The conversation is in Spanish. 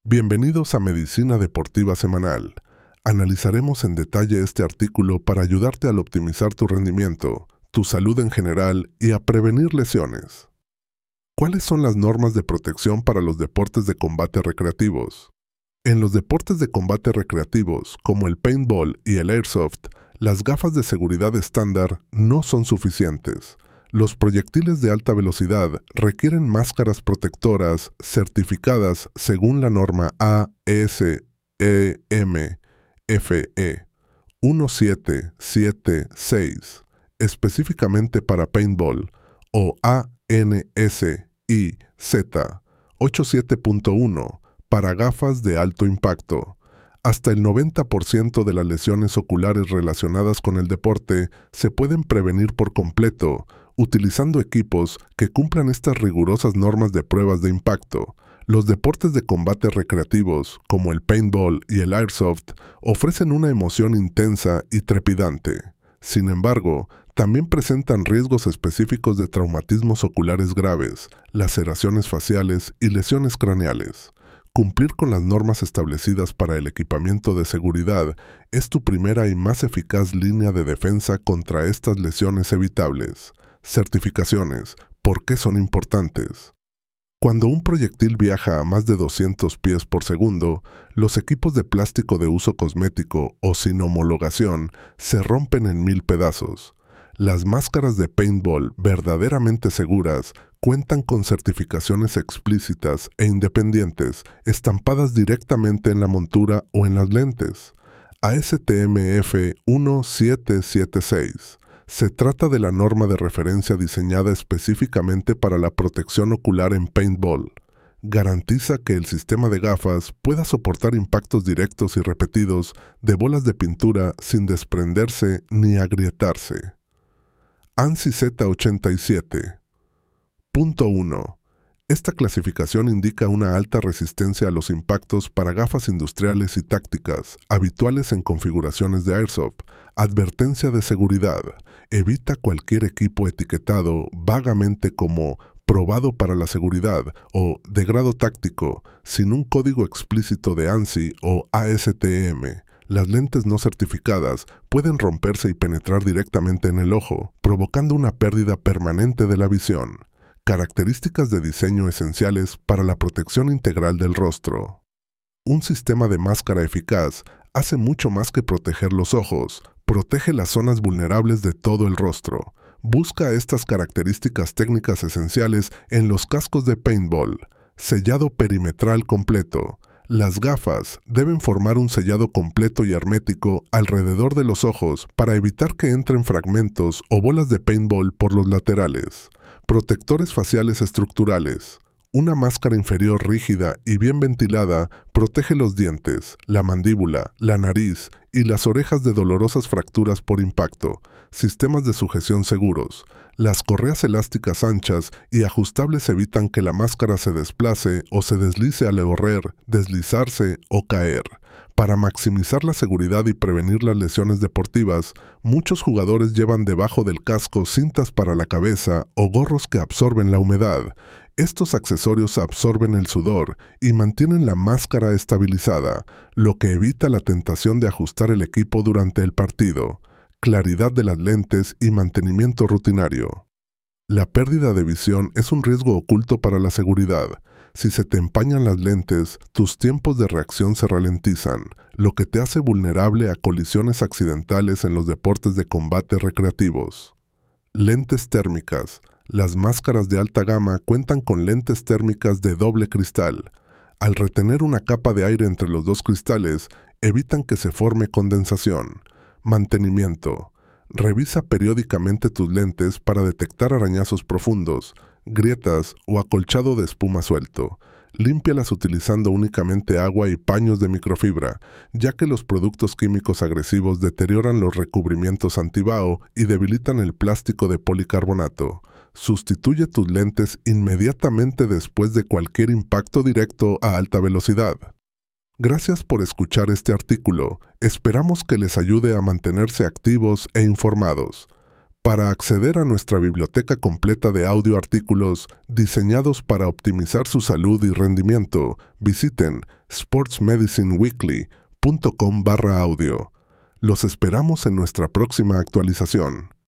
Bienvenidos a Medicina Deportiva Semanal. Analizaremos en detalle este artículo para ayudarte al optimizar tu rendimiento, tu salud en general y a prevenir lesiones. ¿Cuáles son las normas de protección para los deportes de combate recreativos? En los deportes de combate recreativos, como el paintball y el airsoft, las gafas de seguridad estándar no son suficientes. Los proyectiles de alta velocidad requieren máscaras protectoras certificadas según la norma ASEMFE 1776, específicamente para paintball, o ANSI Z 87.1 para gafas de alto impacto. Hasta el 90% de las lesiones oculares relacionadas con el deporte se pueden prevenir por completo utilizando equipos que cumplan estas rigurosas normas de pruebas de impacto. Los deportes de combate recreativos, como el paintball y el airsoft, ofrecen una emoción intensa y trepidante. Sin embargo, también presentan riesgos específicos de traumatismos oculares graves, laceraciones faciales y lesiones craneales. Cumplir con las normas establecidas para el equipamiento de seguridad es tu primera y más eficaz línea de defensa contra estas lesiones evitables. Certificaciones. ¿Por qué son importantes? Cuando un proyectil viaja a más de 200 pies por segundo, los equipos de plástico de uso cosmético o sin homologación se rompen en 1000 pedazos. Las máscaras de paintball verdaderamente seguras cuentan con certificaciones explícitas e independientes estampadas directamente en la montura o en las lentes. ASTMF 1776. Se trata de la norma de referencia diseñada específicamente para la protección ocular en paintball. Garantiza que el sistema de gafas pueda soportar impactos directos y repetidos de bolas de pintura sin desprenderse ni agrietarse. ANSI Z 87. Punto 1. Esta clasificación indica una alta resistencia a los impactos para gafas industriales y tácticas, habituales en configuraciones de airsoft. Advertencia de seguridad. Evita cualquier equipo etiquetado vagamente como probado para la seguridad o de grado táctico, sin un código explícito de ANSI o ASTM. Las lentes no certificadas pueden romperse y penetrar directamente en el ojo, provocando una pérdida permanente de la visión. Características de diseño esenciales para la protección integral del rostro. Un sistema de máscara eficaz hace mucho más que proteger los ojos. Protege las zonas vulnerables de todo el rostro. Busca estas características técnicas esenciales en los cascos de paintball. Sellado perimetral completo. Las gafas deben formar un sellado completo y hermético alrededor de los ojos para evitar que entren fragmentos o bolas de paintball por los laterales. Protectores faciales estructurales. Una máscara inferior rígida y bien ventilada protege los dientes, la mandíbula, la nariz y las orejas de dolorosas fracturas por impacto. Sistemas de sujeción seguros. Las correas elásticas anchas y ajustables evitan que la máscara se desplace o se deslice al correr, deslizarse o caer. Para maximizar la seguridad y prevenir las lesiones deportivas, muchos jugadores llevan debajo del casco cintas para la cabeza o gorros que absorben la humedad. Estos accesorios absorben el sudor y mantienen la máscara estabilizada, lo que evita la tentación de ajustar el equipo durante el partido. Claridad de las lentes y mantenimiento rutinario. La pérdida de visión es un riesgo oculto para la seguridad. Si se te empañan las lentes, tus tiempos de reacción se ralentizan, lo que te hace vulnerable a colisiones accidentales en los deportes de combate recreativos. Lentes térmicas. Las máscaras de alta gama cuentan con lentes térmicas de doble cristal. Al retener una capa de aire entre los dos cristales, evitan que se forme condensación. Mantenimiento. Revisa periódicamente tus lentes para detectar arañazos profundos, grietas o acolchado de espuma suelto. Límpialas utilizando únicamente agua y paños de microfibra, ya que los productos químicos agresivos deterioran los recubrimientos antibaho y debilitan el plástico de policarbonato. Sustituye tus lentes inmediatamente después de cualquier impacto directo a alta velocidad. Gracias por escuchar este artículo. Esperamos que les ayude a mantenerse activos e informados. Para acceder a nuestra biblioteca completa de audio artículos diseñados para optimizar su salud y rendimiento, visiten sportsmedicineweekly.com/audio. Los esperamos en nuestra próxima actualización.